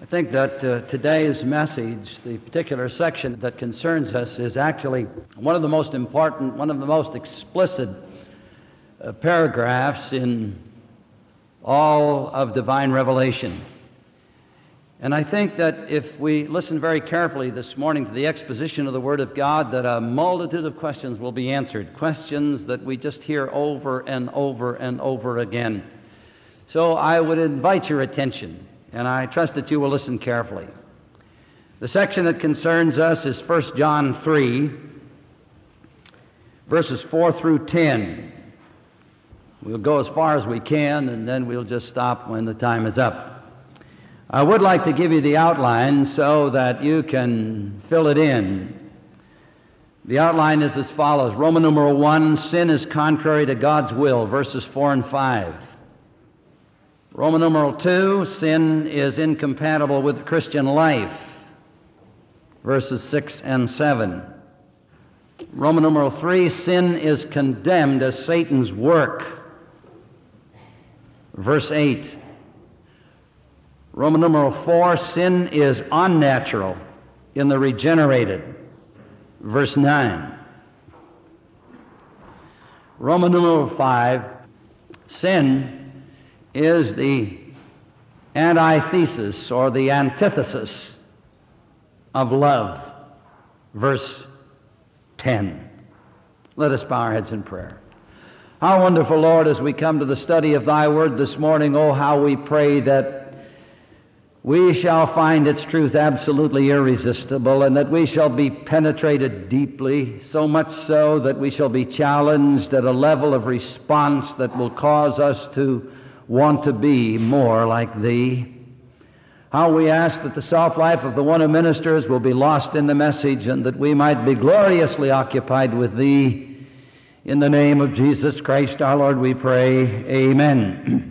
I think that today's message, the particular section that concerns us, is actually one of the most important, one of the most explicit paragraphs in all of divine revelation. And I think that if we listen very carefully this morning to the exposition of the Word of God, that a multitude of questions will be answered, questions that we just hear over and over and over again. So I would invite your attention, and I trust that you will listen carefully. The section that concerns us is 1 John 3, verses 4 through 10. We'll go as far as we can, and then we'll just stop when the time is up. I would like to give you the outline so that you can fill it in. The outline is as follows. Roman numeral 1, sin is contrary to God's will, verses 4 and 5. Roman numeral 2, sin is incompatible with the Christian life, verses 6 and 7. Roman numeral 3, sin is condemned as Satan's work, verse 8. Roman numeral 4, sin is unnatural in the regenerated, verse 9. Roman numeral 5, sin is the antithesis or the antithesis of love, verse 10. Let us bow our heads in prayer. How wonderful, Lord, as we come to the study of Thy Word this morning, oh, how we pray that we shall find its truth absolutely irresistible, and that we shall be penetrated deeply, so much so that we shall be challenged at a level of response that will cause us to want to be more like Thee. How we ask that the self-life of the one who ministers will be lost in the message, and that we might be gloriously occupied with Thee. In the name of Jesus Christ our Lord we pray, amen.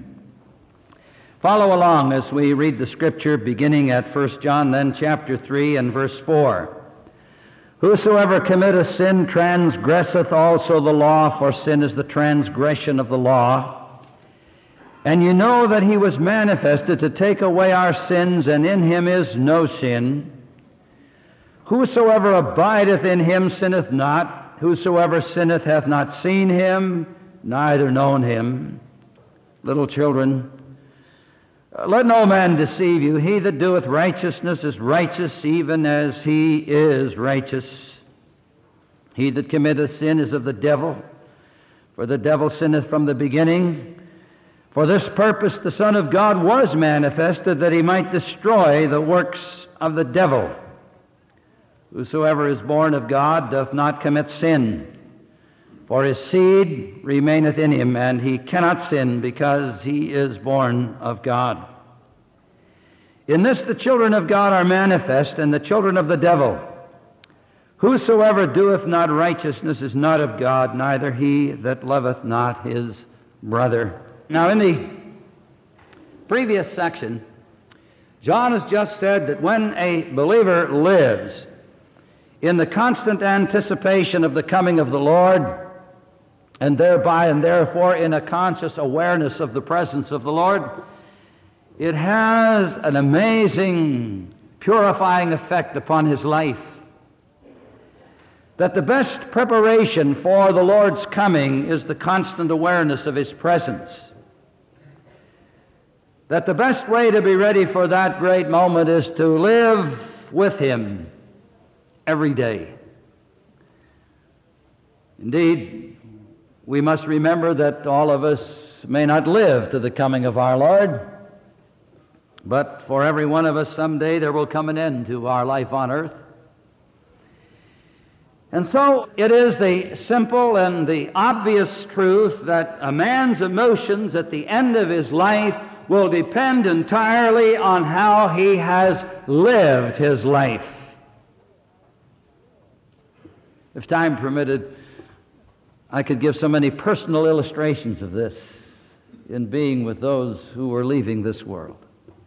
Follow along as we read the Scripture beginning at 1 John, then chapter 3 and verse 4. Whosoever committeth sin transgresseth also the law, for sin is the transgression of the law. And you know that he was manifested to take away our sins, and in him is no sin. Whosoever abideth in him sinneth not. Whosoever sinneth hath not seen him, neither known him. Little children, let no man deceive you. He that doeth righteousness is righteous, even as he is righteous. He that committeth sin is of the devil, for the devil sinneth from the beginning. For this purpose the Son of God was manifested, that he might destroy the works of the devil. Whosoever is born of God doth not commit sin, for his seed remaineth in him, and he cannot sin, because he is born of God. In this the children of God are manifest, and the children of the devil. Whosoever doeth not righteousness is not of God, neither he that loveth not his brother. Now, in the previous section, John has just said that when a believer lives in the constant anticipation of the coming of the Lord, and thereby and therefore in a conscious awareness of the presence of the Lord, it has an amazing purifying effect upon his life. That the best preparation for the Lord's coming is the constant awareness of His presence. That the best way to be ready for that great moment is to live with Him every day. Indeed, we must remember that all of us may not live to the coming of our Lord, but for every one of us someday there will come an end to our life on earth. And so it is the simple and the obvious truth that a man's emotions at the end of his life will depend entirely on how he has lived his life. If time permitted, I could give so many personal illustrations of this in being with those who were leaving this world.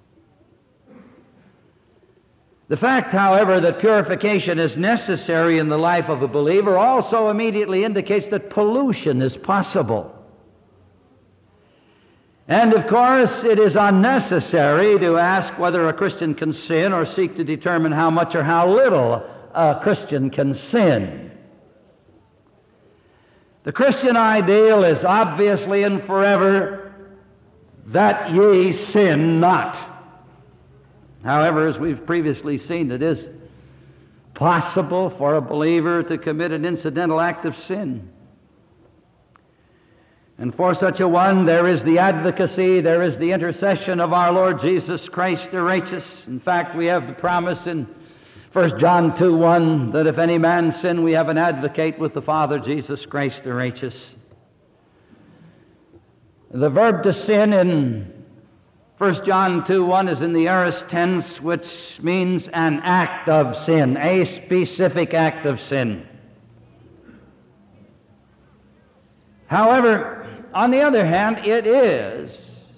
The fact, however, that purification is necessary in the life of a believer also immediately indicates that pollution is possible. And of course, it is unnecessary to ask whether a Christian can sin or seek to determine how much or how little a Christian can sin. The Christian ideal is obviously and forever that ye sin not. However, as we've previously seen, it is possible for a believer to commit an incidental act of sin. And for such a one, there is the advocacy, there is the intercession of our Lord Jesus Christ the righteous. In fact, we have the promise in 1 John 2:1 that if any man sin, we have an advocate with the Father, Jesus Christ the righteous. The verb to sin in 1 John 2:1 is in the aorist tense, which means an act of sin, a specific act of sin. However, on the other hand, it is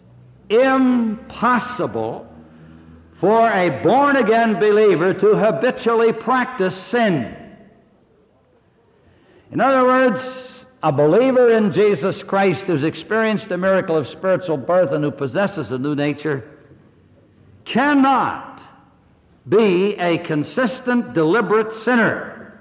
impossible for a born-again believer to habitually practice sin. In other words, a believer in Jesus Christ who's experienced the miracle of spiritual birth and who possesses a new nature cannot be a consistent, deliberate sinner.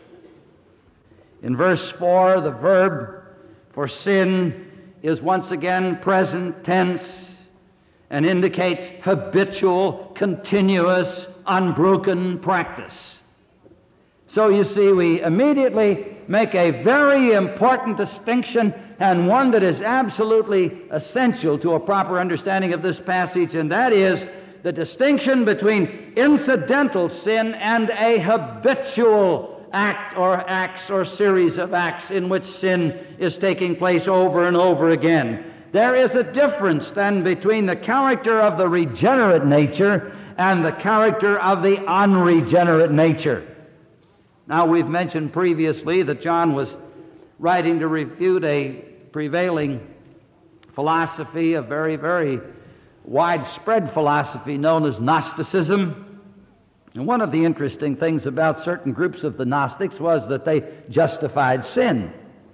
In verse 4, the verb for sin is once again present tense and indicates habitual, continuous, unbroken practice. So you see, we immediately make a very important distinction, and one that is absolutely essential to a proper understanding of this passage, and that is the distinction between incidental sin and a habitual act or acts or series of acts in which sin is taking place over and over again. There is a difference then between the character of the regenerate nature and the character of the unregenerate nature. Now, we've mentioned previously that John was writing to refute a prevailing philosophy, a very, very widespread philosophy known as Gnosticism. And one of the interesting things about certain groups of the Gnostics was that they justified sin.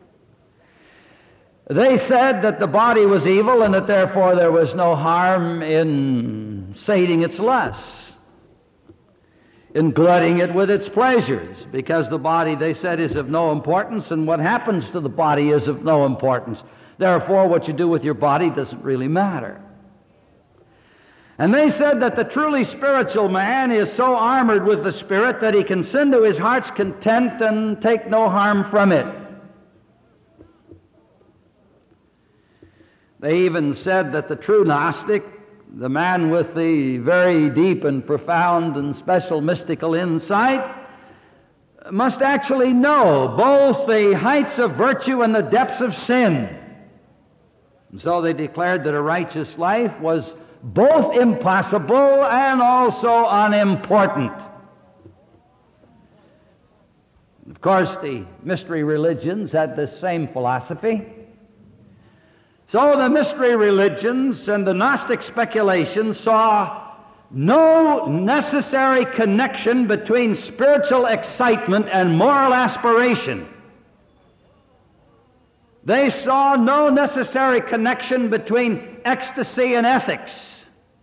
They said that the body was evil and that therefore there was no harm in sating its lusts, in glutting it with its pleasures, because the body, they said, is of no importance, and what happens to the body is of no importance. Therefore, what you do with your body doesn't really matter. And they said that the truly spiritual man is so armored with the Spirit that he can sin to his heart's content and take no harm from it. They even said that the true Gnostic, the man with the very deep and profound and special mystical insight, must actually know both the heights of virtue and the depths of sin. And so they declared that a righteous life was both impossible and also unimportant. Of course, the mystery religions had this same philosophy. So the mystery religions and the Gnostic speculations saw no necessary connection between spiritual excitement and moral aspiration. They saw no necessary connection between ecstasy and ethics,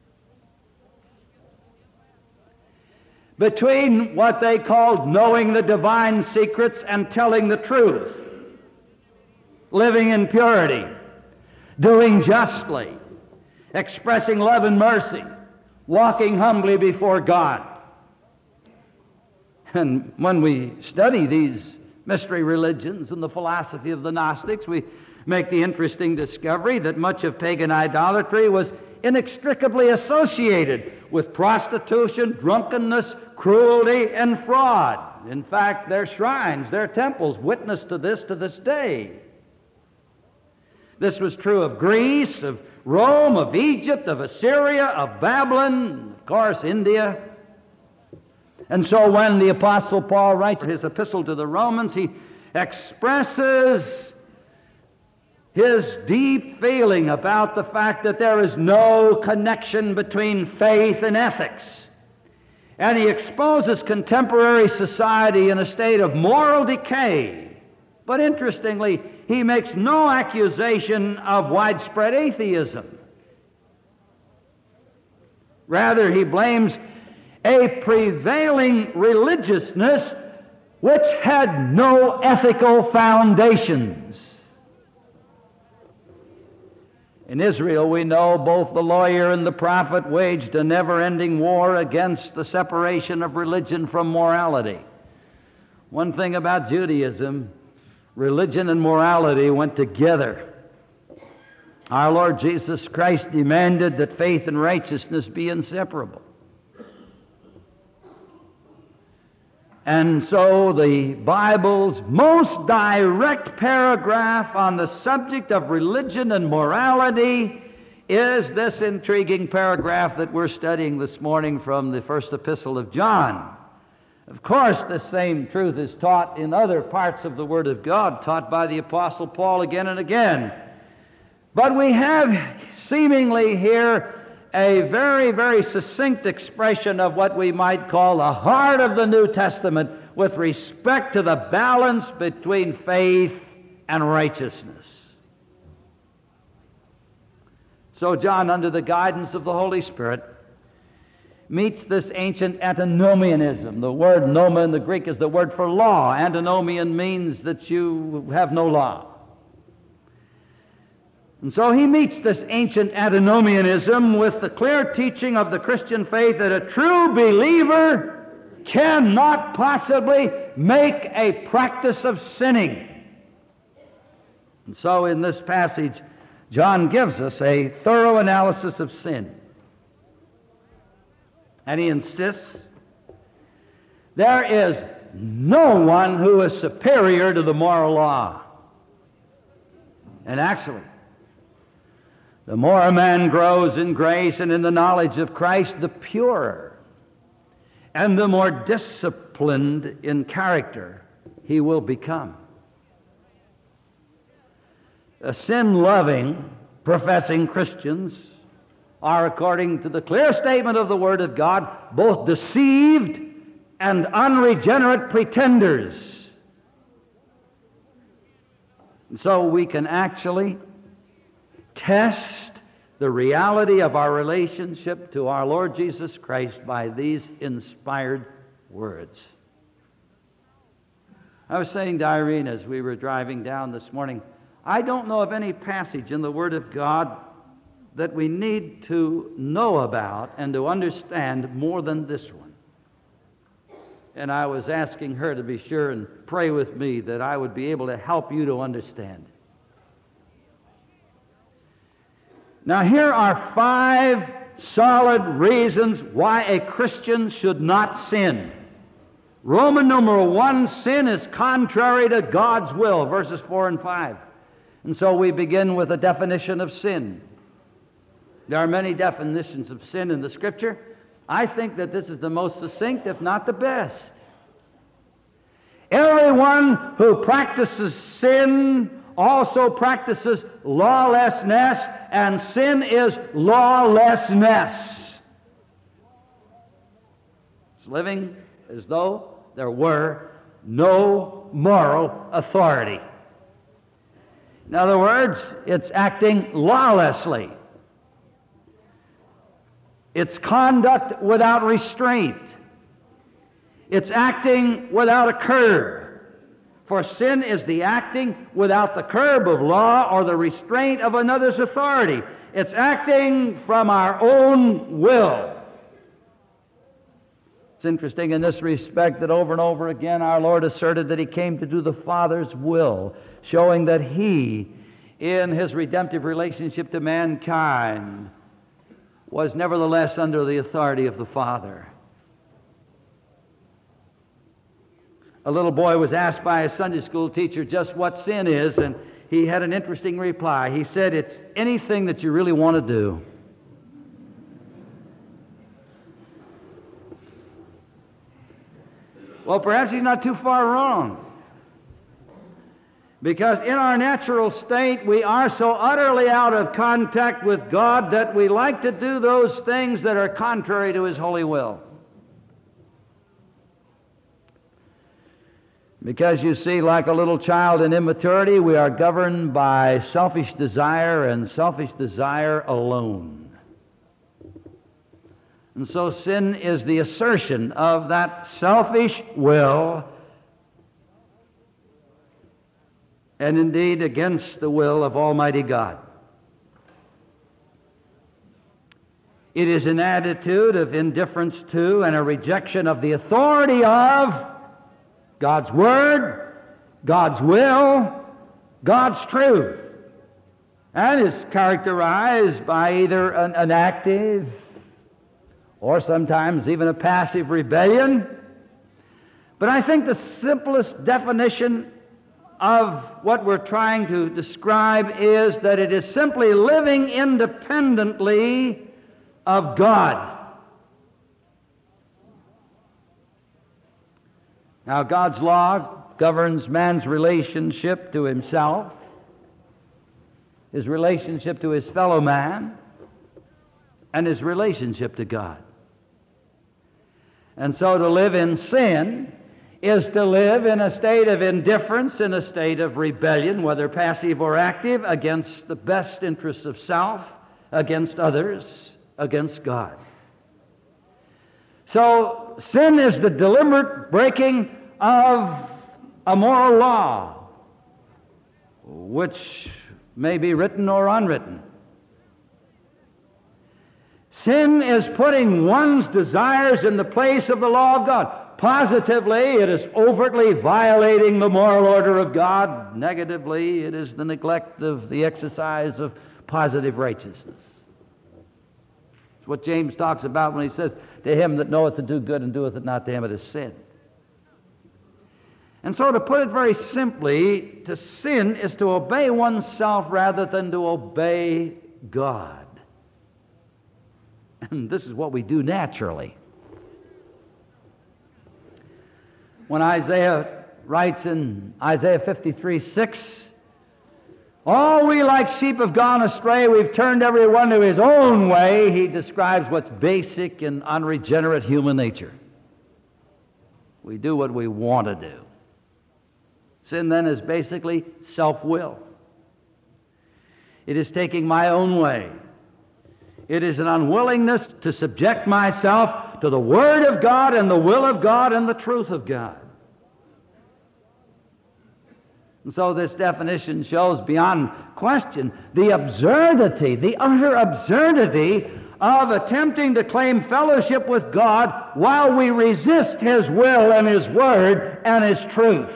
between what they called knowing the divine secrets and telling the truth, living in purity, doing justly, expressing love and mercy, walking humbly before God. And when we study these mystery religions and the philosophy of the Gnostics, we make the interesting discovery that much of pagan idolatry was inextricably associated with prostitution, drunkenness, cruelty, and fraud. In fact, their shrines, their temples witness to this day. This was true of Greece, of Rome, of Egypt, of Assyria, of Babylon, of course, India. And so when the Apostle Paul writes his epistle to the Romans, he expresses his deep feeling about the fact that there is no connection between faith and ethics. And he exposes contemporary society in a state of moral decay. But interestingly, he makes no accusation of widespread atheism. Rather, he blames a prevailing religiousness which had no ethical foundations. In Israel, we know both the lawyer and the prophet waged a never-ending war against the separation of religion from morality. One thing about Judaism, religion and morality went together. Our Lord Jesus Christ demanded that faith and righteousness be inseparable. And so the Bible's most direct paragraph on the subject of religion and morality is this intriguing paragraph that we're studying this morning from the first epistle of John. Of course, the same truth is taught in other parts of the Word of God, taught by the Apostle Paul again and again. But we have seemingly here a very, very succinct expression of what we might call the heart of the New Testament with respect to the balance between faith and righteousness. So John, under the guidance of the Holy Spirit, meets this ancient antinomianism. The word noma in the Greek is the word for law. Antinomian means that you have no law. And so he meets this ancient antinomianism with the clear teaching of the Christian faith that a true believer cannot possibly make a practice of sinning. And so in this passage, John gives us a thorough analysis of sin. And he insists there is no one who is superior to the moral law. And actually, the more a man grows in grace and in the knowledge of Christ, the purer and the more disciplined in character he will become. Sin-loving, professing Christians are, according to the clear statement of the Word of God, both deceived and unregenerate pretenders. And so we can actually test the reality of our relationship to our Lord Jesus Christ by these inspired words. I was saying to Irene as we were driving down this morning, I don't know of any passage in the Word of God that we need to know about and to understand more than this one. And I was asking her to be sure and pray with me that I would be able to help you to understand. Now, here are 5 solid reasons why a Christian should not sin. Roman numeral 1, sin is contrary to God's will, verses 4 and 5. And so we begin with a definition of sin. There are many definitions of sin in the Scripture. I think that this is the most succinct, if not the best. Everyone who practices sin also practices lawlessness, and sin is lawlessness. It's living as though there were no moral authority. In other words, it's acting lawlessly. It's conduct without restraint. It's acting without a curb. For sin is the acting without the curb of law or the restraint of another's authority. It's acting from our own will. It's interesting in this respect that over and over again our Lord asserted that He came to do the Father's will, showing that He, in His redemptive relationship to mankind, was nevertheless under the authority of the Father. A little boy was asked by a Sunday school teacher just what sin is, and he had an interesting reply. He said, it's anything that you really want to do. Well, perhaps he's not too far wrong. Because in our natural state, we are so utterly out of contact with God that we like to do those things that are contrary to His holy will. Because you see, like a little child in immaturity, we are governed by selfish desire and selfish desire alone. And so sin is the assertion of that selfish will, and indeed against the will of Almighty God. It is an attitude of indifference to and a rejection of the authority of God's Word, God's will, God's truth, and is characterized by either an active or sometimes even a passive rebellion. But I think the simplest definition of what we're trying to describe is that it is simply living independently of God. Now, God's law governs man's relationship to himself, his relationship to his fellow man, and his relationship to God. And so to live in sin is to live in a state of indifference, in a state of rebellion, whether passive or active, against the best interests of self, against others, against God. So sin is the deliberate breaking of a moral law, which may be written or unwritten. Sin is putting one's desires in the place of the law of God. Positively, it is overtly violating the moral order of God. Negatively, it is the neglect of the exercise of positive righteousness. It's what James talks about when he says, "To him that knoweth to do good and doeth it not, to him it is sin." And so, to put it very simply, to sin is to obey oneself rather than to obey God. And this is what we do naturally. When Isaiah writes in Isaiah 53:6, "All we like sheep have gone astray, we've turned every one to his own way," he describes what's basic in unregenerate human nature. We do what we want to do. Sin then is basically self-will. It is taking my own way. It is an unwillingness to subject myself to the Word of God and the will of God and the truth of God. And so this definition shows beyond question the absurdity, the utter absurdity of attempting to claim fellowship with God while we resist His will and His Word and His truth.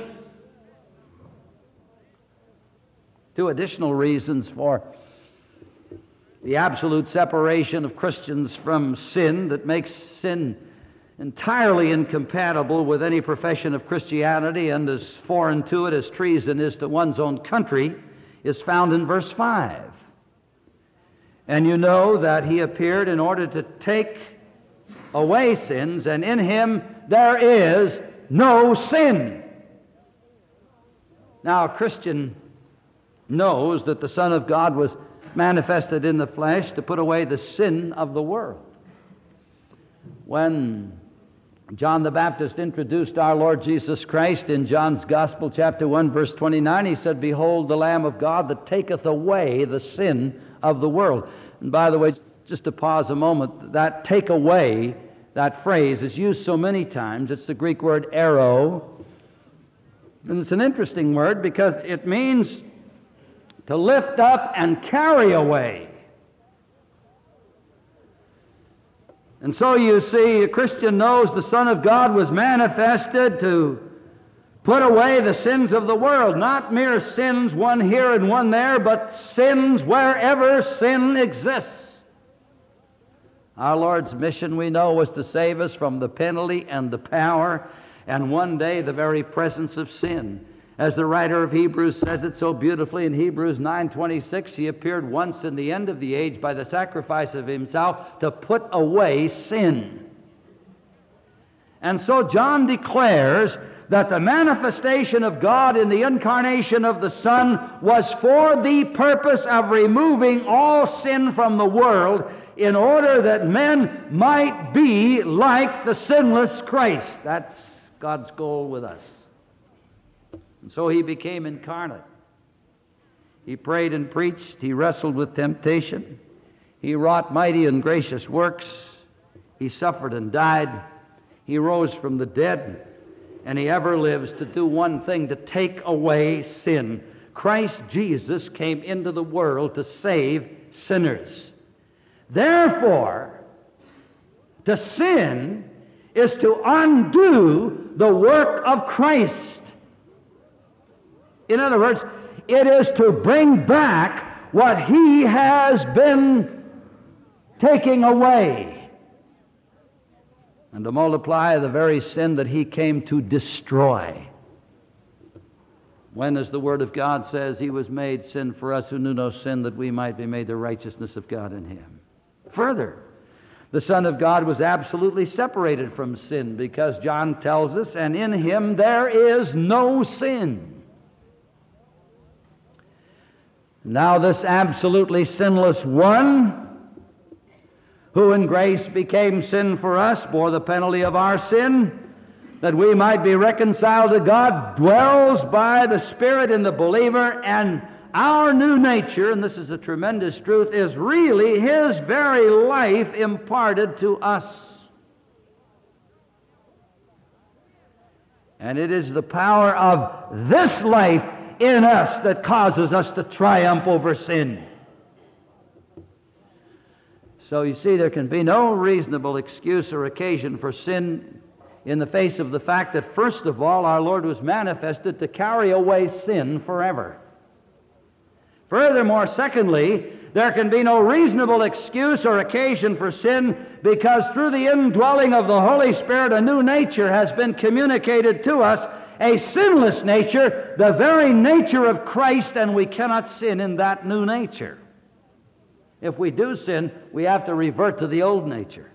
Two additional reasons for the absolute separation of Christians from sin that makes sin entirely incompatible with any profession of Christianity and as foreign to it as treason is to one's own country is found in verse 5. "And you know that He appeared in order to take away sins, and in Him there is no sin." Now, a Christian knows that the Son of God was manifested in the flesh to put away the sin of the world. When John the Baptist introduced our Lord Jesus Christ in John's Gospel, chapter 1, verse 29, he said, "Behold the Lamb of God that taketh away the sin of the world." And by the way, just to pause a moment, that "take away," that phrase is used so many times. It's the Greek word "arrow." And it's an interesting word because it means to lift up and carry away. And so you see, a Christian knows the Son of God was manifested to put away the sins of the world. Not mere sins, one here and one there, but sins wherever sin exists. Our Lord's mission, we know, was to save us from the penalty and the power and one day the very presence of sin. As the writer of Hebrews says it so beautifully in Hebrews 9:26, He appeared once in the end of the age by the sacrifice of Himself to put away sin. And so John declares that the manifestation of God in the incarnation of the Son was for the purpose of removing all sin from the world in order that men might be like the sinless Christ. That's God's goal with us. And so He became incarnate. He prayed and preached. He wrestled with temptation. He wrought mighty and gracious works. He suffered and died. He rose from the dead, and He ever lives to do one thing, to take away sin. Christ Jesus came into the world to save sinners. Therefore, to sin is to undo the work of Christ. In other words, it is to bring back what He has been taking away, and to multiply the very sin that He came to destroy. When, as the Word of God says, He was made sin for us who knew no sin, that we might be made the righteousness of God in Him. Further, the Son of God was absolutely separated from sin, because John tells us, and in Him there is no sin. Now this absolutely sinless one, who in grace became sin for us, bore the penalty of our sin, that we might be reconciled to God, dwells by the Spirit in the believer, and our new nature, and this is a tremendous truth, is really His very life imparted to us. And it is the power of this life in us that causes us to triumph over sin. So you see, there can be no reasonable excuse or occasion for sin in the face of the fact that, first of all, our Lord was manifested to carry away sin forever. Furthermore, secondly, there can be no reasonable excuse or occasion for sin because through the indwelling of the Holy Spirit a new nature has been communicated to us, a sinless nature, the very nature of Christ, and we cannot sin in that new nature. If we do sin, we have to revert to the old nature.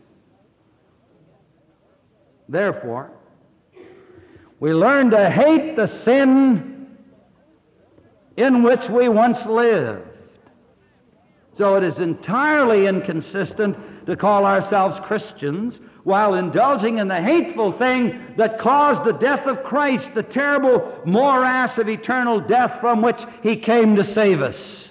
Therefore, we learn to hate the sin in which we once lived. So it is entirely inconsistent to call ourselves Christians while indulging in the hateful thing that caused the death of Christ, the terrible morass of eternal death from which He came to save us.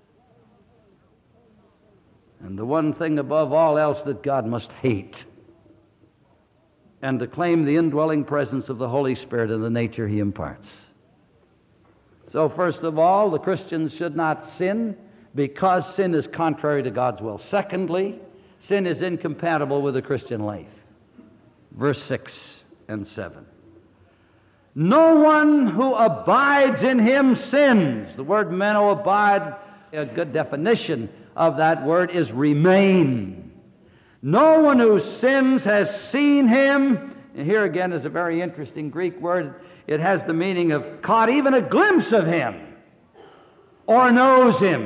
And the one thing above all else that God must hate, and to claim the indwelling presence of the Holy Spirit in the nature He imparts. So first of all, the Christians should not sin because sin is contrary to God's will. Secondly, sin is incompatible with the Christian life. Verse 6 and 7. No one who abides in Him sins. The word meno, abide, a good definition of that word is remain. No one who sins has seen Him. And here again is a very interesting Greek word. It has the meaning of caught even a glimpse of Him or knows Him.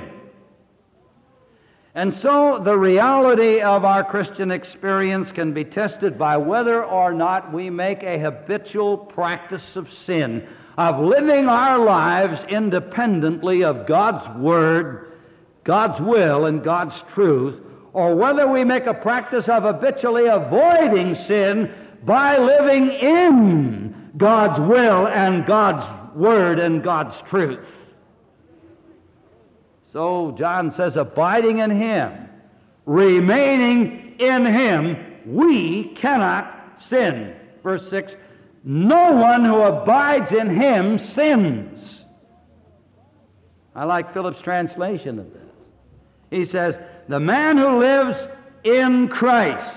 And so the reality of our Christian experience can be tested by whether or not we make a habitual practice of sin, of living our lives independently of God's Word, God's will, and God's truth, or whether we make a practice of habitually avoiding sin by living in God's will and God's Word and God's truth. So John says, abiding in Him, remaining in Him, we cannot sin. Verse 6, no one who abides in Him sins. I like Philip's translation of this. He says, the man who lives in Christ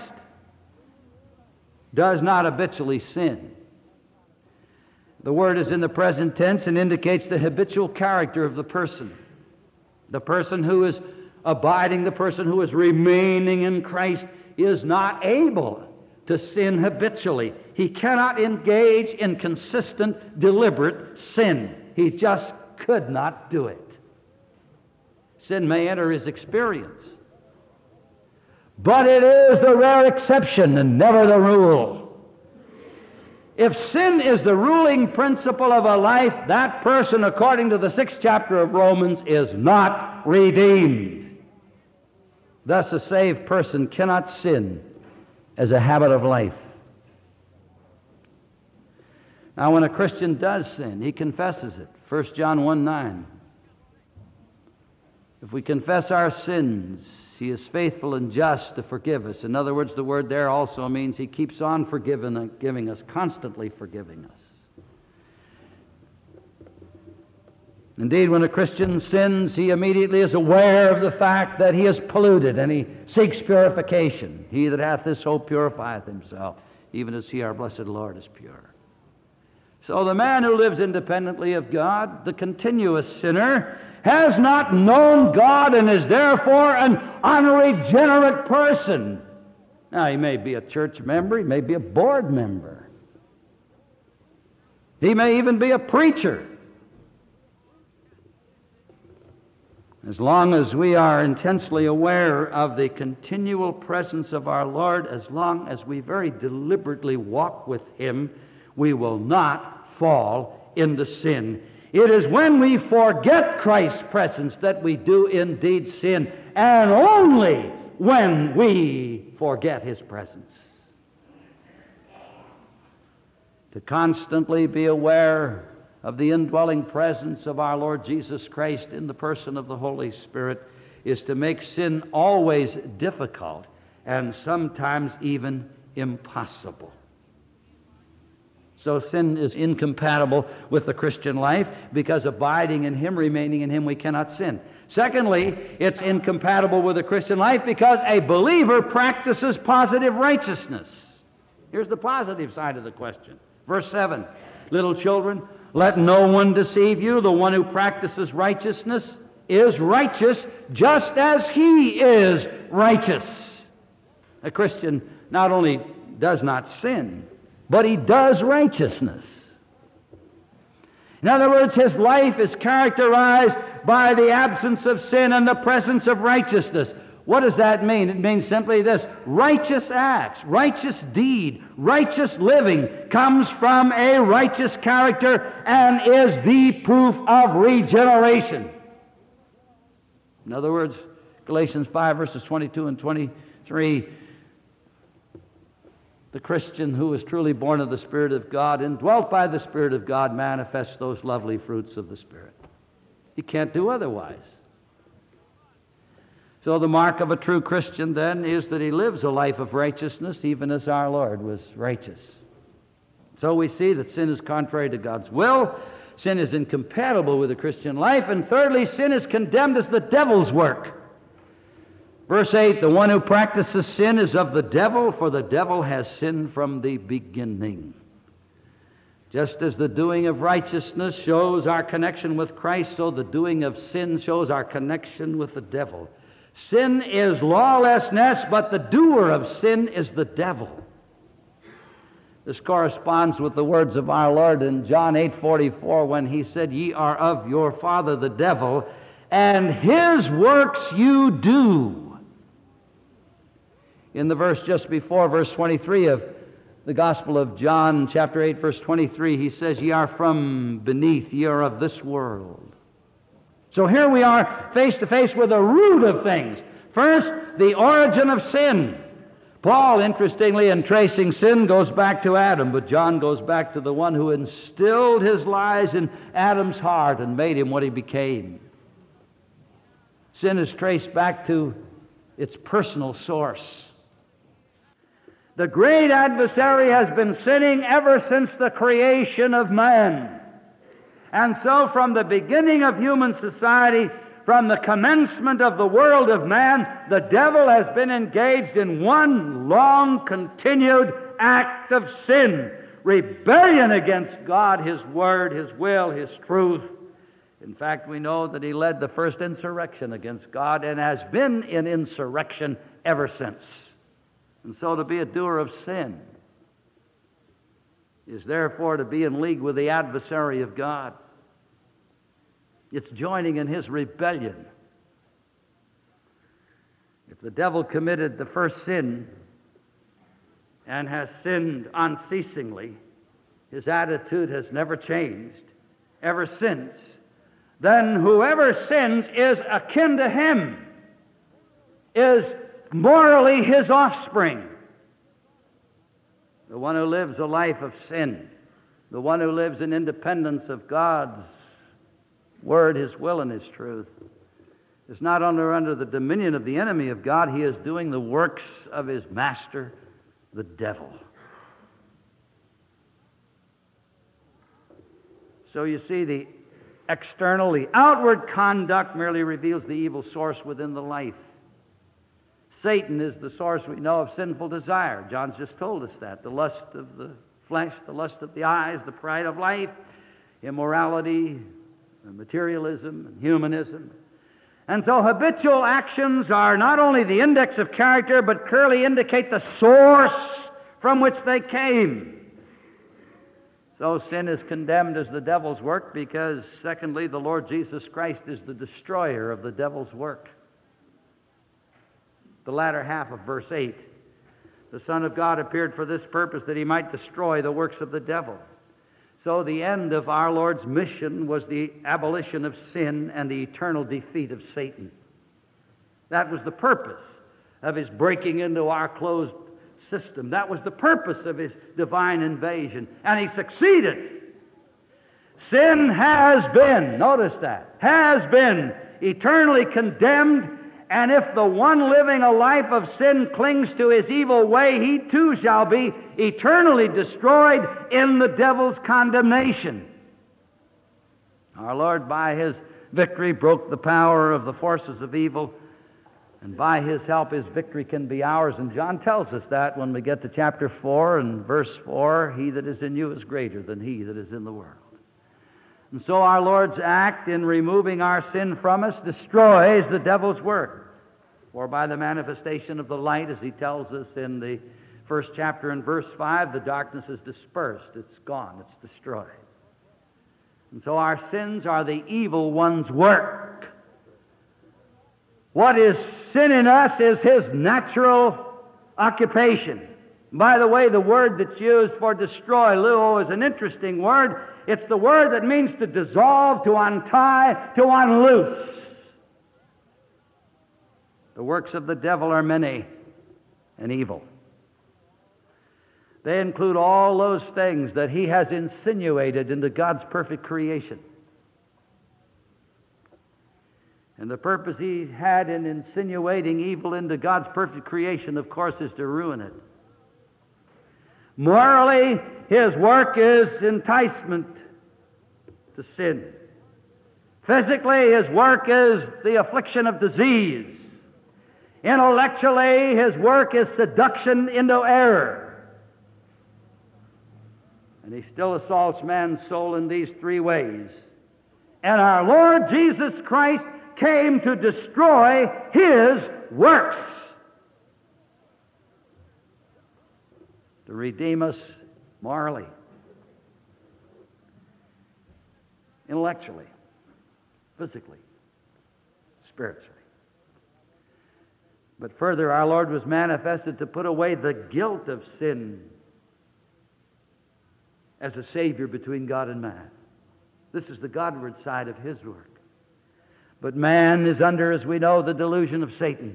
does not habitually sin. The word is in the present tense and indicates the habitual character of the person. The person who is abiding, the person who is remaining in Christ is not able to sin habitually. He cannot engage in consistent, deliberate sin. He just could not do it. Sin may enter his experience, but it is the rare exception and never the rule. If sin is the ruling principle of a life, that person, according to the 6th chapter of Romans, is not redeemed. Thus, a saved person cannot sin as a habit of life. Now, when a Christian does sin, he confesses it. 1 John 1:9. If we confess our sins, He is faithful and just to forgive us. In other words, the word there also means He keeps on giving us, constantly forgiving us. Indeed, when a Christian sins, he immediately is aware of the fact that he is polluted, and he seeks purification. He that hath this hope purifieth himself, even as He, our blessed Lord, is pure. So the man who lives independently of God, the continuous sinner, has not known God and is therefore an unregenerate person. Now, he may be a church member, he may be a board member, he may even be a preacher. As long as we are intensely aware of the continual presence of our Lord, as long as we very deliberately walk with Him, we will not fall into sin. It is when we forget Christ's presence that we do indeed sin, and only when we forget His presence. To constantly be aware of the indwelling presence of our Lord Jesus Christ in the person of the Holy Spirit is to make sin always difficult and sometimes even impossible. So sin is incompatible with the Christian life because abiding in Him, remaining in Him, we cannot sin. Secondly, it's incompatible with the Christian life because a believer practices positive righteousness. Here's the positive side of the question. Verse 7, little children, let no one deceive you. The one who practices righteousness is righteous just as he is righteous. A Christian not only does not sin, but he does righteousness. In other words, his life is characterized by the absence of sin and the presence of righteousness. What does that mean? It means simply this: righteous acts, righteous deed, righteous living comes from a righteous character and is the proof of regeneration. In other words, Galatians 5 verses 22 and 23, the Christian who is truly born of the Spirit of God, indwelt by the Spirit of God, manifests those lovely fruits of the Spirit. He can't do otherwise. So the mark of a true Christian, then, is that he lives a life of righteousness, even as our Lord was righteous. So we see that sin is contrary to God's will, sin is incompatible with the Christian life, and thirdly, sin is condemned as the devil's work. Verse 8, the one who practices sin is of the devil, for the devil has sinned from the beginning. Just as the doing of righteousness shows our connection with Christ, so the doing of sin shows our connection with the devil. Sin is lawlessness, but the doer of sin is the devil. This corresponds with the words of our Lord in John 8:44 when He said, Ye are of your father the devil, and his works you do. In the verse just before, verse 23 of the Gospel of John, chapter 8, verse 23, He says, Ye are from beneath, ye are of this world. So here we are face to face with the root of things. First, the origin of sin. Paul, interestingly, in tracing sin, goes back to Adam, but John goes back to the one who instilled his lies in Adam's heart and made him what he became. Sin is traced back to its personal source. The great adversary has been sinning ever since the creation of man. And so from the beginning of human society, from the commencement of the world of man, the devil has been engaged in one long continued act of sin, rebellion against God, His Word, His will, His truth. In fact, we know that he led the first insurrection against God and has been in insurrection ever since. And so to be a doer of sin is therefore to be in league with the adversary of God. It's joining in his rebellion. If the devil committed the first sin and has sinned unceasingly, his attitude has never changed ever since, then whoever sins is akin to him, is morally his offspring. The one who lives a life of sin, the one who lives in independence of God's Word, His will, and His truth, is not under the dominion of the enemy of God. He is doing the works of his master, the devil. So you see, the external, the outward conduct merely reveals the evil source within the life. Satan is the source, we know, of sinful desire. John's just told us that. The lust of the flesh, the lust of the eyes, the pride of life, immorality, materialism, and humanism. And so habitual actions are not only the index of character, but clearly indicate the source from which they came. So sin is condemned as the devil's work because, secondly, the Lord Jesus Christ is the destroyer of the devil's work. The latter half of verse 8, the Son of God appeared for this purpose, that he might destroy the works of the devil. So the end of our Lord's mission was the abolition of sin and the eternal defeat of Satan. That was the purpose of his breaking into our closed system. That was the purpose of his divine invasion, and he succeeded. Sin has been, notice that, has been eternally condemned, and if the one living a life of sin clings to his evil way, he too shall be eternally destroyed in the devil's condemnation. Our Lord, by his victory, broke the power of the forces of evil, and by his help, his victory can be ours. And John tells us that when we get to chapter 4 and verse 4, he that is in you is greater than he that is in the world. And so our Lord's act in removing our sin from us destroys the devil's work. For by the manifestation of the light, as he tells us in the first chapter and verse 5, the darkness is dispersed, it's gone, it's destroyed. And so our sins are the evil one's work. What is sin in us is his natural occupation. By the way, the word that's used for destroy, luo, is an interesting word. It's the word that means to dissolve, to untie, to unloose. The works of the devil are many and evil. They include all those things that he has insinuated into God's perfect creation. And the purpose he had in insinuating evil into God's perfect creation, of course, is to ruin it. Morally, his work is enticement to sin. Physically, his work is the affliction of disease. Intellectually, his work is seduction into error. And he still assaults man's soul in these three ways. And our Lord Jesus Christ came to destroy his works, to redeem us morally, intellectually, physically, spiritually. But further, our Lord was manifested to put away the guilt of sin as a Savior between God and man. This is the Godward side of his work. But man is under, as we know, the delusion of Satan.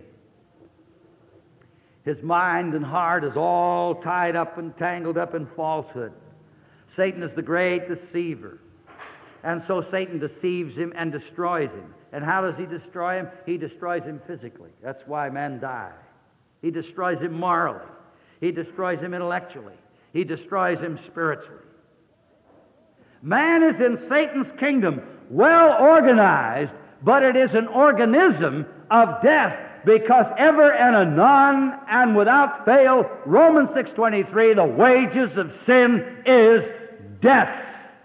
His mind and heart is all tied up and tangled up in falsehood. Satan is the great deceiver. And so Satan deceives him and destroys him. And how does he destroy him? He destroys him physically. That's why men die. He destroys him morally. He destroys him intellectually. He destroys him spiritually. Man is in Satan's kingdom, well organized, but it is an organism of death, because ever and anon and without fail, Romans 6:23, the wages of sin is death.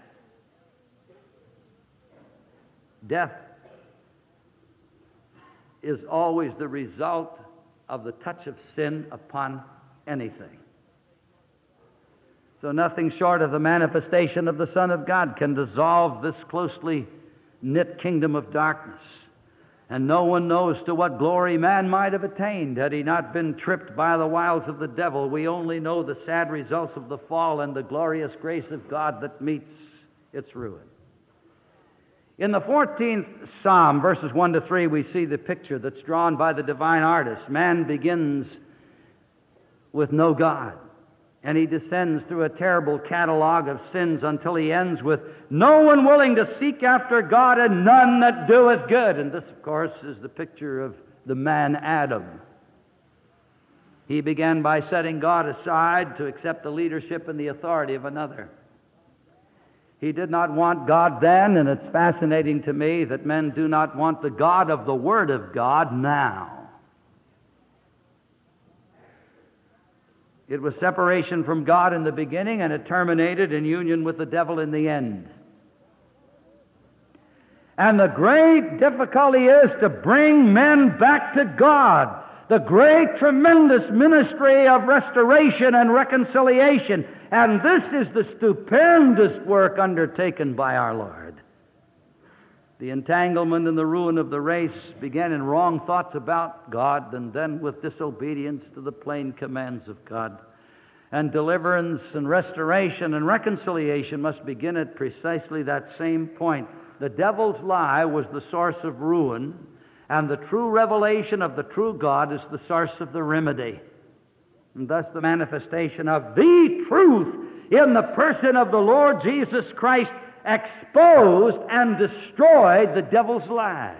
Death is always the result of the touch of sin upon anything. So nothing short of the manifestation of the Son of God can dissolve this closely knit kingdom of darkness. And no one knows to what glory man might have attained had he not been tripped by the wiles of the devil. We only know the sad results of the fall and the glorious grace of God that meets its ruin. In the 14th Psalm, verses 1 to 3, we see the picture that's drawn by the divine artist. Man begins with no God. And he descends through a terrible catalog of sins until he ends with no one willing to seek after God and none that doeth good. And this, of course, is the picture of the man Adam. He began by setting God aside to accept the leadership and the authority of another. He did not want God then, and it's fascinating to me that men do not want the God of the Word of God now. It was separation from God in the beginning, and it terminated in union with the devil in the end. And the great difficulty is to bring men back to God. The great, tremendous ministry of restoration and reconciliation. And this is the stupendous work undertaken by our Lord. The entanglement and the ruin of the race began in wrong thoughts about God, and then with disobedience to the plain commands of God. And deliverance and restoration and reconciliation must begin at precisely that same point. The devil's lie was the source of ruin, and the true revelation of the true God is the source of the remedy. And thus the manifestation of the truth in the person of the Lord Jesus Christ exposed and destroyed the devil's lie.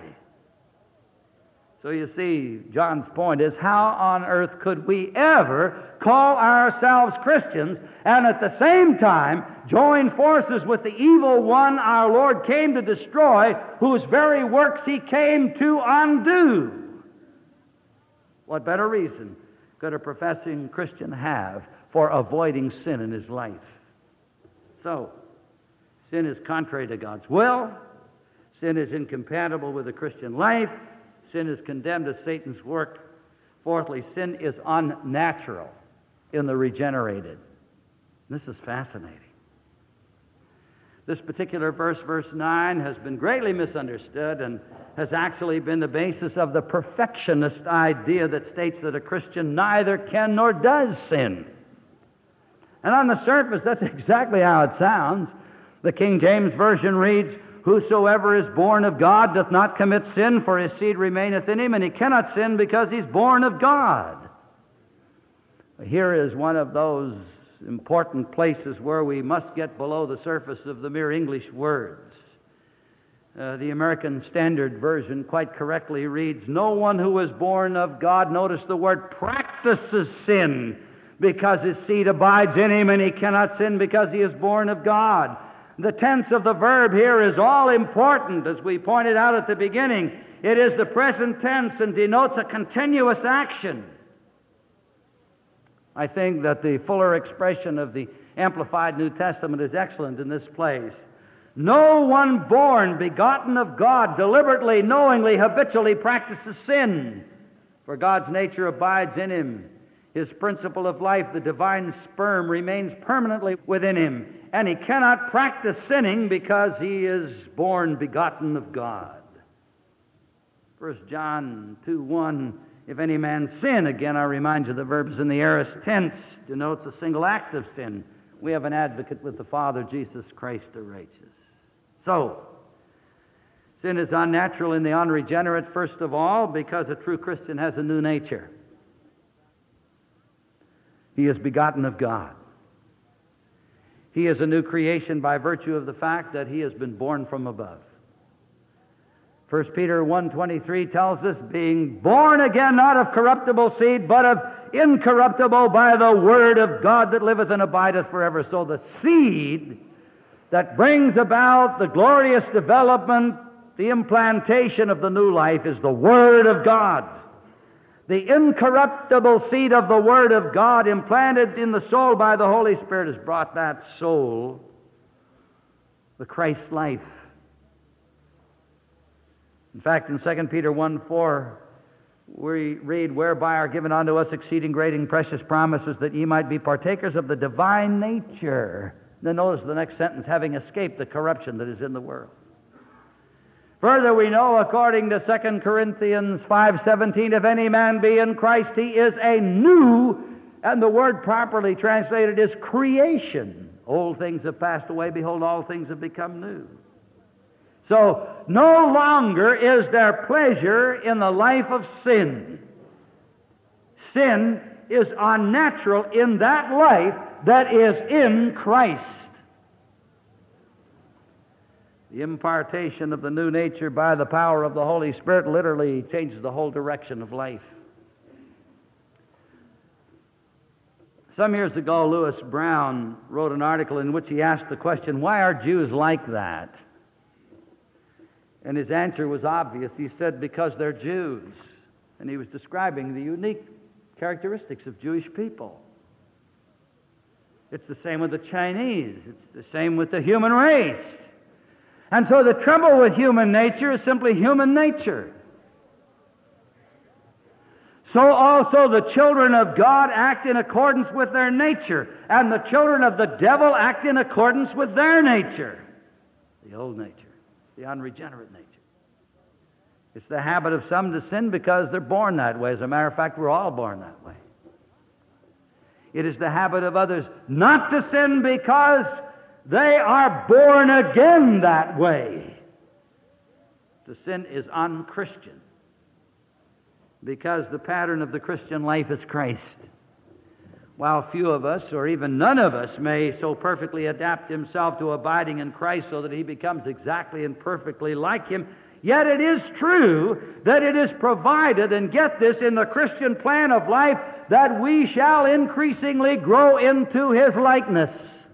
So you see, John's point is, how on earth could we ever call ourselves Christians and at the same time join forces with the evil one our Lord came to destroy, whose very works he came to undo? What better reason could a professing Christian have for avoiding sin in his life? So, sin is contrary to God's will. Sin is incompatible with the Christian life. Sin is condemned as Satan's work. Fourthly, sin is unnatural in the regenerated. This is fascinating. This particular verse, verse 9, has been greatly misunderstood and has actually been the basis of the perfectionist idea that states that a Christian neither can nor does sin. And on the surface, that's exactly how it sounds. The King James Version reads, "Whosoever is born of God doth not commit sin, for his seed remaineth in him, and he cannot sin because he's born of God." Here is one of those important places where we must get below the surface of the mere English words. The American Standard Version quite correctly reads, "No one who is born of God," notice the word, "practices sin, because his seed abides in him, and he cannot sin because he is born of God." The tense of the verb here is all important, as we pointed out at the beginning. It is the present tense and denotes a continuous action. I think that the fuller expression of the Amplified New Testament is excellent in this place. No one born, begotten of God, deliberately, knowingly, habitually practices sin, for God's nature abides in him. His principle of life, the divine sperm, remains permanently within him, and he cannot practice sinning because he is born begotten of God. 1 John 2:1, "If any man sin," again I remind you the verb is in the aorist tense, denotes a single act of sin. We have an advocate with the Father, Jesus Christ the righteous. So, sin is unnatural in the unregenerate, first of all, because a true Christian has a new nature. He is begotten of God. He is a new creation by virtue of the fact that he has been born from above. 1 Peter 1:23 tells us, "Being born again, not of corruptible seed, but of incorruptible, by the word of God that liveth and abideth forever." So the seed that brings about the glorious development, the implantation of the new life, is the Word of God. The incorruptible seed of the Word of God implanted in the soul by the Holy Spirit has brought that soul the Christ life. In fact, in 2 Peter 1:4, we read, "Whereby are given unto us exceeding great and precious promises, that ye might be partakers of the divine nature." Then notice the next sentence, "having escaped the corruption that is in the world." Further, we know, according to 2 Corinthians 5:17, "If any man be in Christ, he is a new," and the word properly translated is creation. "Old things have passed away, behold, all things have become new." So, no longer is there pleasure in the life of sin. Sin is unnatural in that life that is in Christ. The impartation of the new nature by the power of the Holy Spirit literally changes the whole direction of life. Some years ago, Lewis Brown wrote an article in which he asked the question, why are Jews like that? And his answer was obvious. He said, because they're Jews. And he was describing the unique characteristics of Jewish people. It's the same with the Chinese. It's the same with the human race. And so the trouble with human nature is simply human nature. So also the children of God act in accordance with their nature, and the children of the devil act in accordance with their nature, the old nature, the unregenerate nature. It's the habit of some to sin because they're born that way. As a matter of fact, we're all born that way. It is the habit of others not to sin because they are born again that way. To sin is unchristian, because the pattern of the Christian life is Christ. While few of us, or even none of us, may so perfectly adapt himself to abiding in Christ so that he becomes exactly and perfectly like him, yet it is true that it is provided, and get this, in the Christian plan of life, that we shall increasingly grow into his likeness.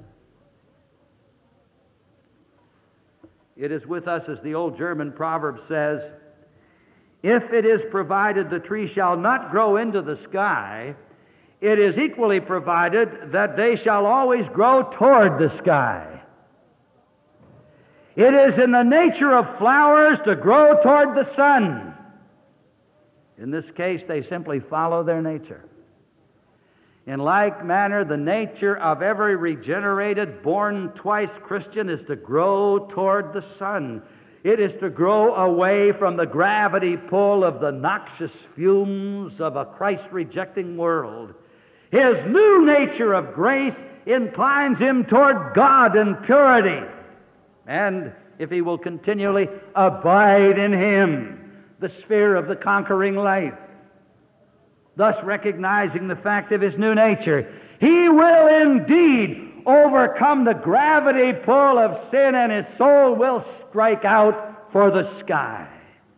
It is with us, as the old German proverb says, if it is provided the tree shall not grow into the sky, it is equally provided that they shall always grow toward the sky. It is in the nature of flowers to grow toward the sun. In this case, they simply follow their nature. In like manner, the nature of every regenerated, born twice Christian is to grow toward the sun. It is to grow away from the gravity pull of the noxious fumes of a Christ-rejecting world. His new nature of grace inclines him toward God and purity. And if he will continually abide in him, the sphere of the conquering life, thus recognizing the fact of his new nature, he will indeed overcome the gravity pull of sin, and his soul will strike out for the sky.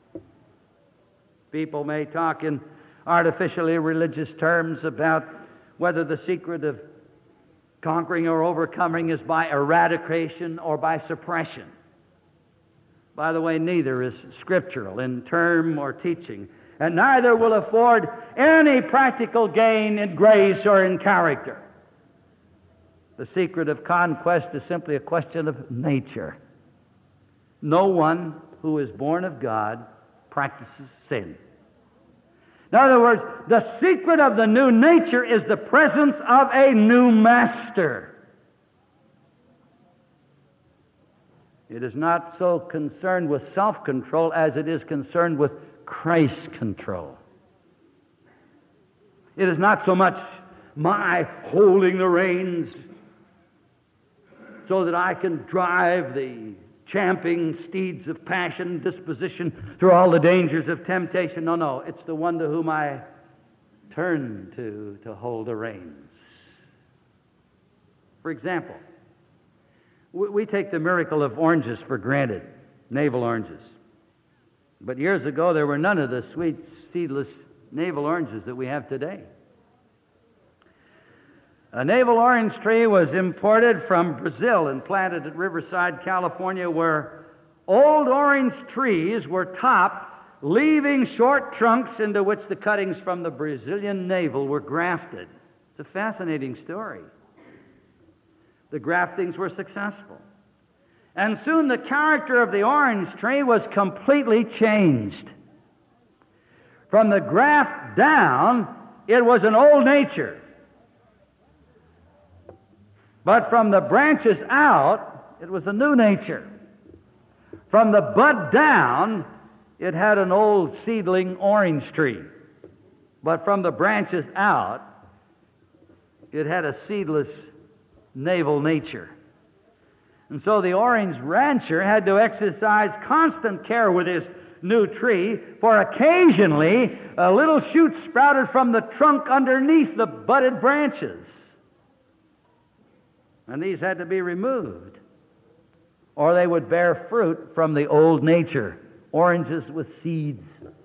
People may talk in artificially religious terms about whether the secret of conquering or overcoming is by eradication or by suppression. By the way, neither is scriptural in term or teaching, and neither will afford any practical gain in grace or in character. The secret of conquest is simply a question of nature. No one who is born of God practices sin. In other words, the secret of the new nature is the presence of a new master. It is not so concerned with self-control as it is concerned with Christ's control. It is not so much my holding the reins so that I can drive the champing steeds of passion, disposition through all the dangers of temptation. No, it's the one to whom I turn to hold the reins. For example, we take the miracle of oranges for granted, navel oranges. But years ago, there were none of the sweet, seedless navel oranges that we have today. A navel orange tree was imported from Brazil and planted at Riverside, California, where old orange trees were topped, leaving short trunks into which the cuttings from the Brazilian navel were grafted. It's a fascinating story. The graftings were successful. And soon the character of the orange tree was completely changed. From the graft down, it was an old nature. But from the branches out, it was a new nature. From the bud down, it had an old seedling orange tree. But from the branches out, it had a seedless navel nature. And so the orange rancher had to exercise constant care with his new tree, for occasionally a little shoot sprouted from the trunk underneath the budded branches. And these had to be removed, or they would bear fruit from the old nature, oranges with seeds.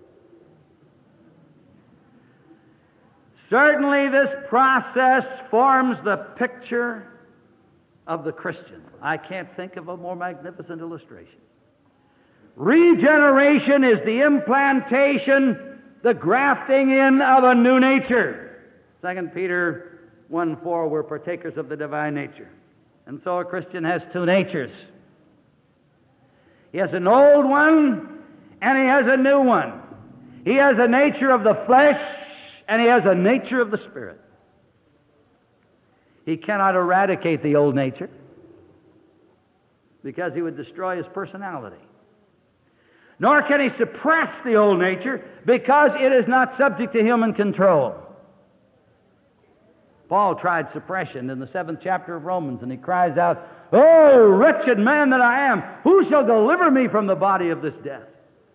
Certainly this process forms the picture of the Christian. I can't think of a more magnificent illustration. Regeneration is the implantation, the grafting in of a new nature. 2 Peter 1:4, we're partakers of the divine nature. And so a Christian has two natures. He has an old one and he has a new one. He has a nature of the flesh and he has a nature of the Spirit. He cannot eradicate the old nature because he would destroy his personality. Nor can he suppress the old nature because it is not subject to human control. Paul tried suppression in the 7th chapter of Romans, and he cries out, "Oh, wretched man that I am, who shall deliver me from the body of this death?"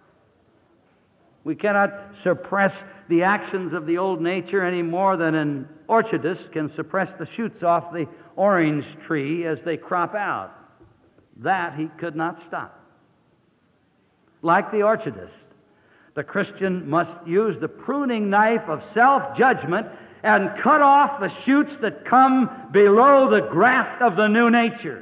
We cannot suppress the actions of the old nature any more than an orchardist can suppress the shoots off the orange tree as they crop out. That he could not stop. Like the orchardist, the Christian must use the pruning knife of self-judgment and cut off the shoots that come below the graft of the new nature.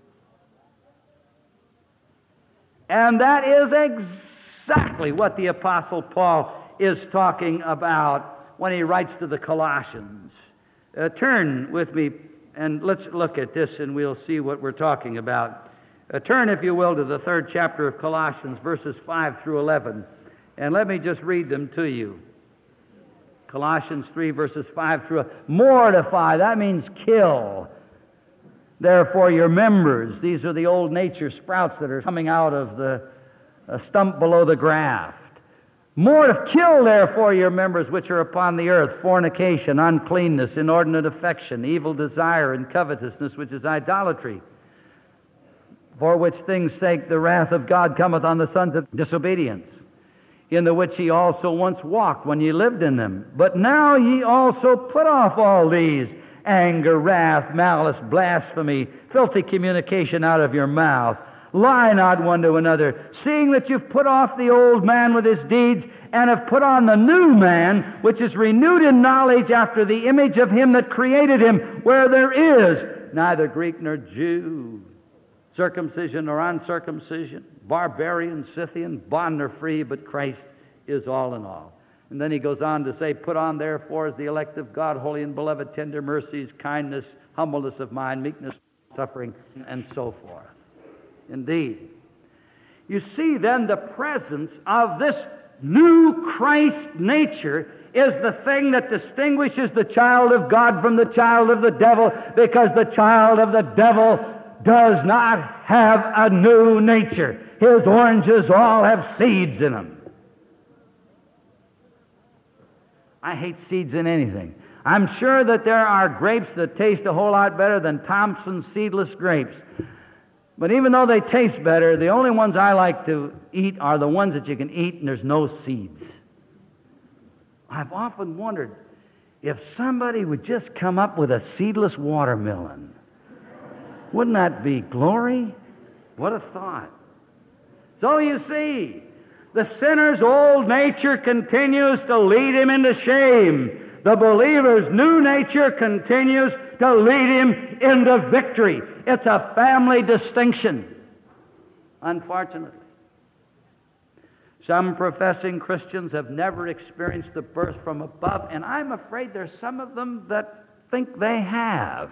And that is exactly what the Apostle Paul is talking about when he writes to the Colossians. Turn with me and let's look at this and we'll see what we're talking about. Turn, if you will, to the 3rd chapter of Colossians, verses 5 through 11. And let me just read them to you. Colossians 3, verses 5 through 11. Mortify, that means kill. Therefore your members, these are the old nature sprouts that are coming out of the stump below the graft. Kill therefore your members which are upon the earth, fornication, uncleanness, inordinate affection, evil desire, and covetousness, which is idolatry. For which things' sake the wrath of God cometh on the sons of disobedience, in the which ye also once walked when ye lived in them. But now ye also put off all these: anger, wrath, malice, blasphemy, filthy communication out of your mouth. Lie not one to another, seeing that you've put off the old man with his deeds, and have put on the new man, which is renewed in knowledge after the image of him that created him, where there is neither Greek nor Jew, circumcision or uncircumcision, barbarian, Scythian, bond nor free, but Christ is all in all. And then he goes on to say, put on therefore as the elect of God, holy and beloved, tender mercies, kindness, humbleness of mind, meekness, suffering, and so forth. Indeed. You see then the presence of this new Christ nature is the thing that distinguishes the child of God from the child of the devil, because the child of the devil does not have a new nature. His oranges all have seeds in them. I hate seeds in anything. I'm sure that there are grapes that taste a whole lot better than Thompson's seedless grapes. But even though they taste better, the only ones I like to eat are the ones that you can eat and there's no seeds. I've often wondered if somebody would just come up with a seedless watermelon. Wouldn't that be glory? What a thought. So you see, the sinner's old nature continues to lead him into shame. The believer's new nature continues to lead him into victory. It's a family distinction, unfortunately. Some professing Christians have never experienced the birth from above, and I'm afraid there's some of them that think they have.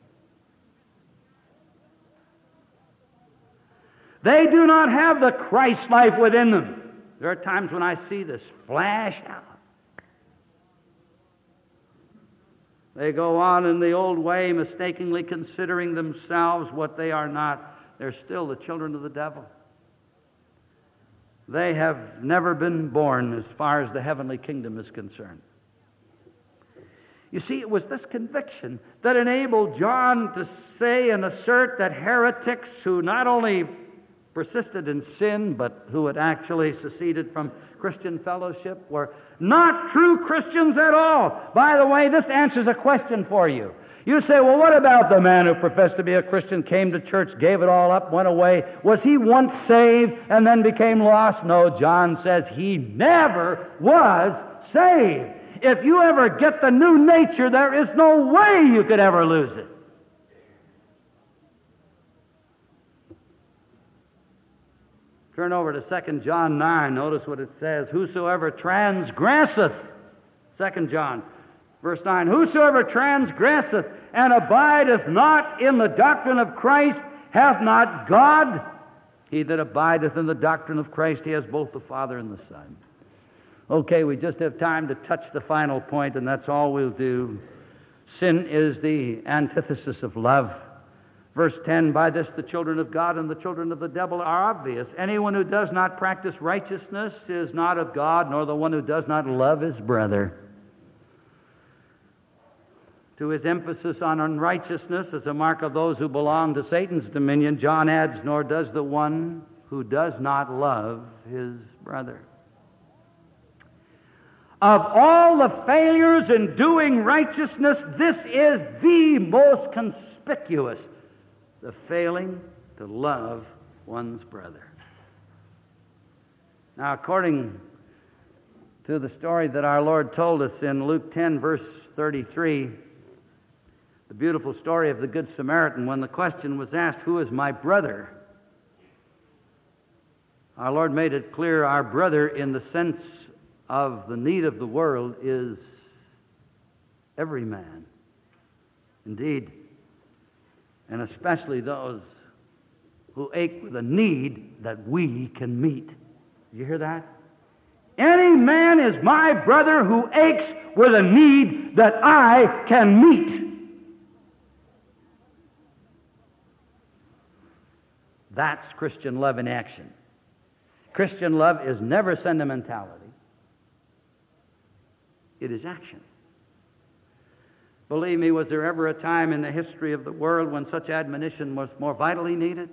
They do not have the Christ life within them. There are times when I see this flash out. They go on in the old way, mistakenly considering themselves what they are not. They're still the children of the devil. They have never been born as far as the heavenly kingdom is concerned. You see, it was this conviction that enabled John to say and assert that heretics who not only persisted in sin, but who had actually seceded from Christian fellowship were not true Christians at all. By the way, this answers a question for you. You say, well, what about the man who professed to be a Christian, came to church, gave it all up, went away? Was he once saved and then became lost? No, John says he never was saved. If you ever get the new nature, there is no way you could ever lose it. Turn over to 2 John 9. Notice what it says. Whosoever transgresseth, 2 John, verse 9, whosoever transgresseth and abideth not in the doctrine of Christ hath not God. He that abideth in the doctrine of Christ, he has both the Father and the Son. Okay, we just have time to touch the final point, and that's all we'll do. Sin is the antithesis of love. Verse 10, by this the children of God and the children of the devil are obvious. Anyone who does not practice righteousness is not of God, nor the one who does not love his brother. To his emphasis on unrighteousness as a mark of those who belong to Satan's dominion, John adds, nor does the one who does not love his brother. Of all the failures in doing righteousness, this is the most conspicuous, the failing to love one's brother. Now, according to the story that our Lord told us in Luke 10, verse 33, the beautiful story of the Good Samaritan, when the question was asked, who is my brother? Our Lord made it clear our brother in the sense of the need of the world is every man. Indeed, and especially those who ache with a need that we can meet. Did you hear that? Any man is my brother who aches with a need that I can meet. That's Christian love in action. Christian love is never sentimentality. It is action. Believe me, was there ever a time in the history of the world when such admonition was more vitally needed?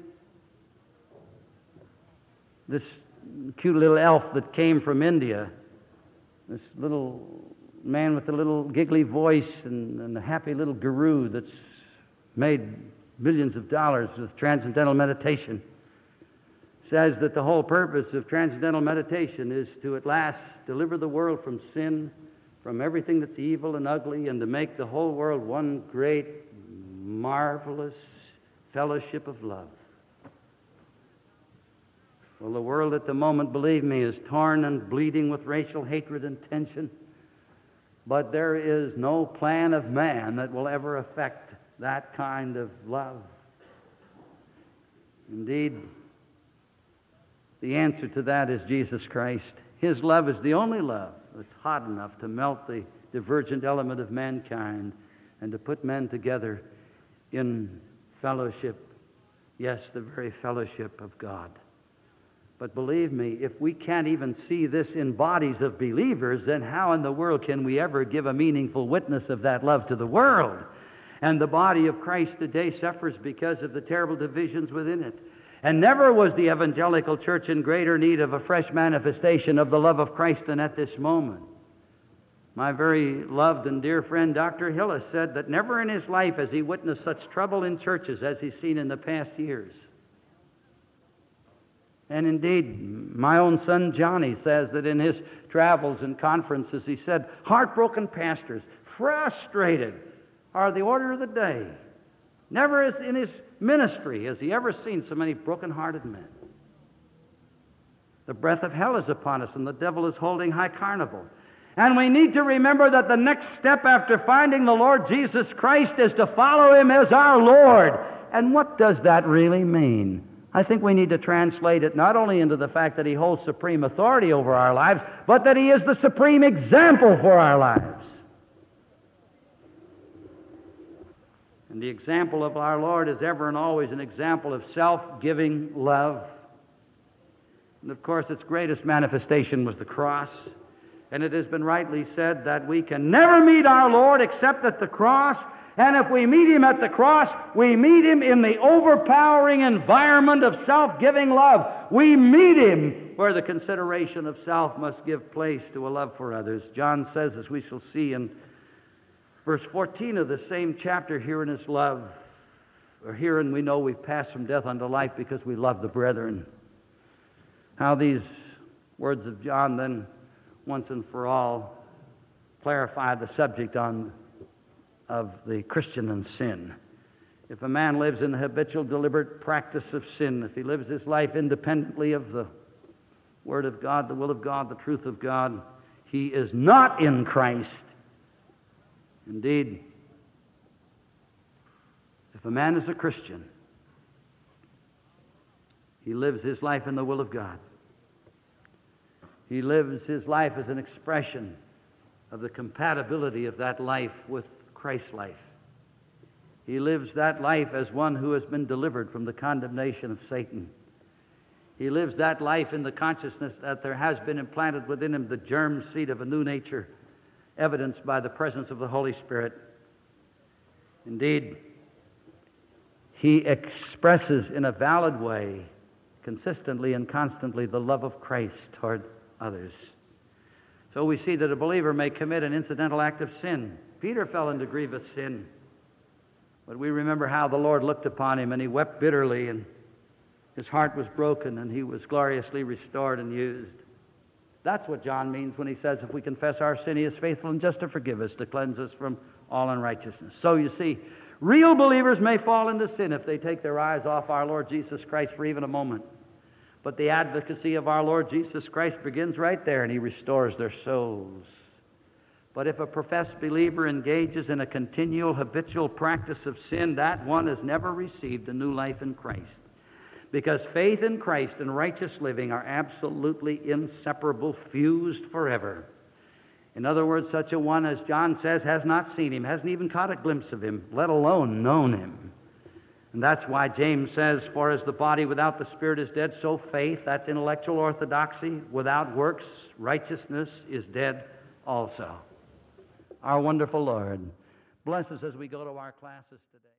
This cute little elf that came from India, this little man with a little giggly voice and a happy little guru that's made millions of dollars with transcendental meditation, says that the whole purpose of transcendental meditation is to at last deliver the world from sin, from everything that's evil and ugly, and to make the whole world one great, marvelous fellowship of love. Well, the world at the moment, believe me, is torn and bleeding with racial hatred and tension, but there is no plan of man that will ever affect that kind of love. Indeed, the answer to that is Jesus Christ. His love is the only love that's hot enough to melt the divergent element of mankind and to put men together in fellowship, yes, the very fellowship of God. But believe me, if we can't even see this in bodies of believers, then how in the world can we ever give a meaningful witness of that love to the world? And the body of Christ today suffers because of the terrible divisions within it. And never was the evangelical church in greater need of a fresh manifestation of the love of Christ than at this moment. My very loved and dear friend Dr. Hillis said that never in his life has he witnessed such trouble in churches as he's seen in the past years. And indeed, my own son Johnny says that in his travels and conferences, he said, heartbroken pastors, frustrated, are the order of the day. Never in his ministry has he ever seen so many broken-hearted men. The breath of hell is upon us, and the devil is holding high carnival. And we need to remember that the next step after finding the Lord Jesus Christ is to follow Him as our Lord. And what does that really mean? I think we need to translate it not only into the fact that He holds supreme authority over our lives, but that He is the supreme example for our lives. And the example of our Lord is ever and always an example of self-giving love. And of course, its greatest manifestation was the cross. And it has been rightly said that we can never meet our Lord except at the cross. And if we meet Him at the cross, we meet Him in the overpowering environment of self-giving love. We meet Him where the consideration of self must give place to a love for others. John says, as we shall see in Verse 14 of the same chapter, herein is love. Or herein we know we've passed from death unto life because we love the brethren. How these words of John then, once and for all, clarify the subject of the Christian and sin. If a man lives in the habitual, deliberate practice of sin, if he lives his life independently of the Word of God, the will of God, the truth of God, he is not in Christ. Indeed, if a man is a Christian, he lives his life in the will of God. He lives his life as an expression of the compatibility of that life with Christ's life. He lives that life as one who has been delivered from the condemnation of Satan. He lives that life in the consciousness that there has been implanted within him the germ seed of a new nature, evidenced by the presence of the Holy Spirit. Indeed, he expresses in a valid way, consistently and constantly, the love of Christ toward others. So we see that a believer may commit an incidental act of sin. Peter fell into grievous sin. But we remember how the Lord looked upon him and he wept bitterly and his heart was broken and he was gloriously restored and used. That's what John means when he says if we confess our sin, he is faithful and just to forgive us, to cleanse us from all unrighteousness. So you see, real believers may fall into sin if they take their eyes off our Lord Jesus Christ for even a moment. But the advocacy of our Lord Jesus Christ begins right there, and he restores their souls. But if a professed believer engages in a continual, habitual practice of sin, that one has never received a new life in Christ. Because faith in Christ and righteous living are absolutely inseparable, fused forever. In other words, such a one, as John says, has not seen him, hasn't even caught a glimpse of him, let alone known him. And that's why James says, for as the body without the Spirit is dead, so faith, that's intellectual orthodoxy, without works, righteousness is dead also. Our wonderful Lord bless us as we go to our classes today.